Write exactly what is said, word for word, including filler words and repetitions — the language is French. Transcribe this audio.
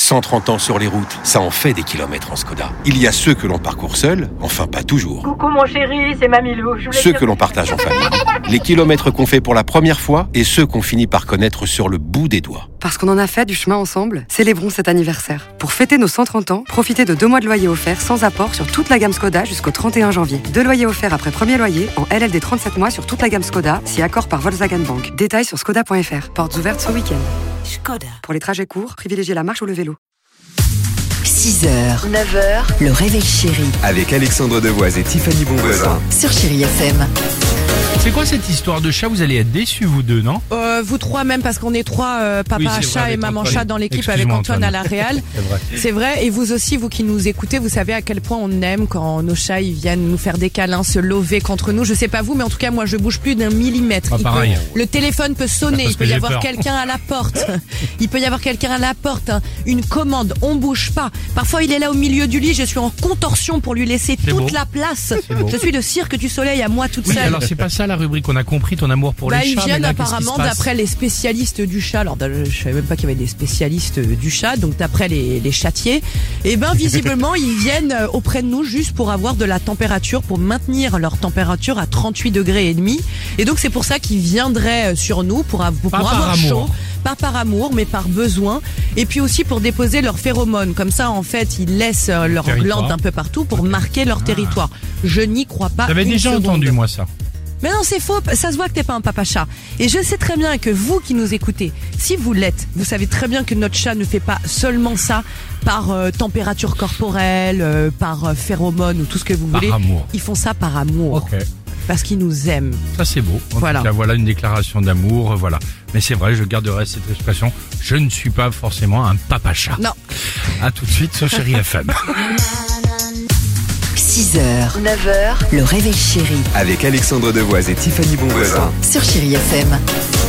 cent trente ans sur les routes, ça en fait des kilomètres en Skoda. Il y a ceux que l'on parcourt seul, enfin pas toujours. Coucou mon chéri, c'est Mamilou. Je Ceux que l'on partage en famille. Les kilomètres qu'on fait pour la première fois et ceux qu'on finit par connaître sur le bout des doigts. Parce qu'on en a fait du chemin ensemble, célébrons cet anniversaire. Pour fêter nos cent trente ans, profitez de deux mois de loyer offerts sans apport sur toute la gamme Skoda jusqu'au trente et un janvier. Deux loyers offerts après premier loyer en L L D trente-sept mois sur toute la gamme Skoda, si accord par Volkswagen Bank. Détails sur skoda point f r. Portes ouvertes ce week-end. Skoda. Pour les trajets courts, privilégiez la marche ou le vélo. six heures, neuf heures, le réveil chéri. Avec Alexandre Devoise et Tiffany Bonvoisin. Sur Chéri F M. C'est quoi cette histoire de chat? Vous allez être déçus, vous deux, non? euh, Vous trois même, parce qu'on est trois, euh, papa Oui, chat vrai, et maman Antoine. chat dans l'équipe avec Excuse-moi, Antoine, Antoine. à la Réal. C'est vrai. C'est vrai, et vous aussi, vous qui nous écoutez, vous savez à quel point on aime quand nos chats ils viennent nous faire des câlins, se lever contre nous. Je sais pas vous, mais en tout cas moi je bouge plus d'un millimètre. Ah, Il pareil. peut- le téléphone peut sonner, Parce il peut que y j'ai avoir peur. quelqu'un à la porte. Il peut y avoir quelqu'un à la porte, hein. Une commande, on bouge pas. Parfois il est là au milieu du lit, je suis en contorsion pour lui laisser C'est toute beau. la place. beau. Je suis le cirque du soleil à moi toute Oui, seule. alors c'est pas ça la rubrique, on a compris ton amour pour Bah, les ils chats. mais viennent là, qu'est-ce qui apparemment se passe d'après les spécialistes du chat. Alors je savais même pas qu'il y avait des spécialistes du chat, donc d'après les, les chatiers, et ben visiblement ils viennent euh, auprès de nous juste pour avoir de la température, pour maintenir leur température à trente-huit degrés et demi. Et donc c'est pour ça qu'ils viendraient euh, sur nous pour, av- pour Pas par avoir amour. chaud. Pas par amour, mais par besoin. Et puis aussi pour déposer leurs phéromones. Comme ça, en fait, ils laissent euh, leurs Territoire. glandes un peu partout pour marquer leur territoire. Je n'y crois pas. J'avais une déjà seconde. entendu, moi, ça. Mais non, c'est faux. Ça se voit que t'es pas un papa chat. Et je sais très bien que vous qui nous écoutez, si vous l'êtes, vous savez très bien que notre chat ne fait pas seulement ça par euh, température corporelle, euh, par euh, phéromones ou tout ce que vous Par voulez. amour. Ils font ça par amour. Ok. Parce qu'ils nous aiment. Ça c'est beau. En Voilà. tout cas, voilà une déclaration d'amour, euh, voilà. Mais c'est vrai, je garderai cette expression. Je ne suis pas forcément un papa chat. Non. À tout de suite sur Chéri F M. six heures, neuf heures, le réveil chéri. Avec Alexandre Devoise et Tiffany Bonvoisin. Sur Chéri F M.